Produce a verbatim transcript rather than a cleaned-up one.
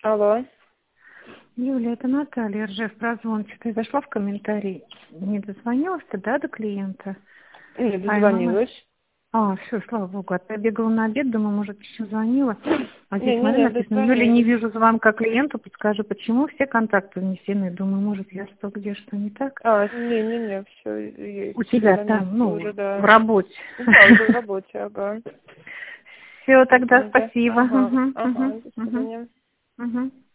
Алло. Юля, это Наталья Ржев, прозвончатая. Зашла в комментарий. Не дозвонилась ты, да, до клиента? Не А ему мы- дозвонилась. А, все, слава богу. А то я бегала на обед, думаю, может, еще звонила. А здесь, Не, не, смотри, не, написано, Юля, не дозвонилась. вижу звонка клиенту, подскажи, почему все контакты внесены. Думаю, может, я что, где, что не так? А, не, не, не, все есть. У тебя На месте там, ну, уже, да. в работе. Да, уже в работе, ага. Все, тогда Секунда. спасибо. Ага, Мгм, ага, мгм, до мгм, свидания. мгм.